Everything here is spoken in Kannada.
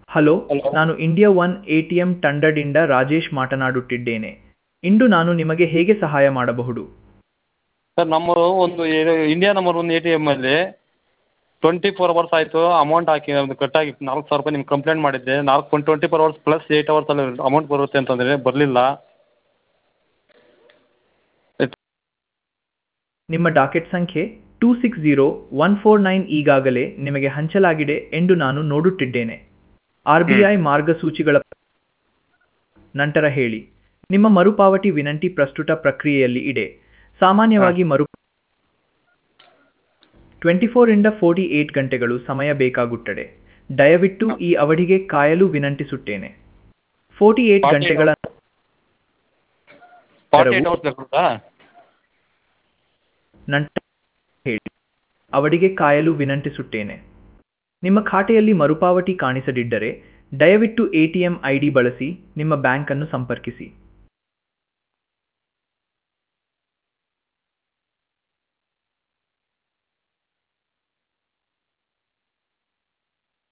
Hello, hello. ನಾನು ಇಂಡಿಯಾ ಒನ್ ಎಟಿಎಂ ತಂಡದಿಂದ ರಾಜೇಶ್ ಮಾತನಾಡುತ್ತಿದ್ದೇನೆ. ಇಂದು ನಾನು ನಿಮಗೆ ಹೇಗೆ ಸಹಾಯ ಮಾಡಬಹುದು? ಸರ್ ನಮ್ಮದು ಒಂದು ಇಂಡಿಯಾ ನಂಬರ್ ಒಂದು ಎ ಟಿ ಎಮ್ಮಲ್ಲಿ 24 ಅವರ್ಸ್ ಆಯಿತು ಅಮೌಂಟ್ ಹಾಕಿ ಅದು ಕಟ್ಟಾಗಿ 4,000 ರೂಪಾಯಿ ನಿಮ್ಗೆ ಕಂಪ್ಲೇಂಟ್ ಮಾಡಿದ್ದೆ. 24 ಅವರ್ಸ್ ಪ್ಲಸ್ 8 ಅವರ್ಸಲ್ಲಿ ಅಮೌಂಟ್ ಬರುತ್ತೆ ಅಂತಂದರೆ ಬರಲಿಲ್ಲ. ನಿಮ್ಮ ಡಾಕೆಟ್ ಸಂಖ್ಯೆ 260149 ಈಗಾಗಲೇ ನಿಮಗೆ ಹಂಚಲಾಗಿದೆ ಎಂದು ನಾನು ನೋಡುತ್ತಿದ್ದೇನೆ. RBI ಮಾರ್ಗಸೂಚಿಗಳ ನಂತರ ಹೇಳಿ. ನಿಮ್ಮ ಮರುಪಾವತಿ ವಿನಂತಿ ಪ್ರಸ್ತುತ ಪ್ರಕ್ರಿಯೆಯಲ್ಲಿ ಇದೆ. ಹಾಂ. ಸಾಮಾನ್ಯವಾಗಿ 24 ರಿಂದ 48 ಗಂಟೆಗಳು ಸಮಯ ಬೇಕಾಗುತ್ತದೆ. ದಯವಿಟ್ಟು ಈ ಅವಧಿಗೆ ಕಾಯಲು ವಿನಂತಿಸುತ್ತೇನೆ. 48 ಗಂಟೆಗಳ 48 ಅವರ್ಸ್ ಬೇಕಾಗುತ್ತಾ? ನಂತರ ಹೇಳಿ. ಅವಧಿಗೆ ಕಾಯಲು ವಿನಂತಿಸುತ್ತೇನೆ. ನಿಮ್ಮ ಖಾತೆಯಲ್ಲಿ ಮರುಪಾವತಿ ಕಾಣಿಸದಿದ್ದರೆ, ದಯವಿಟ್ಟು ಎಟಿಎಂ ಐಡಿ ಬಳಸಿ ನಿಮ್ಮ ಬ್ಯಾಂಕ್ ಅನ್ನು ಸಂಪರ್ಕಿಸಿ.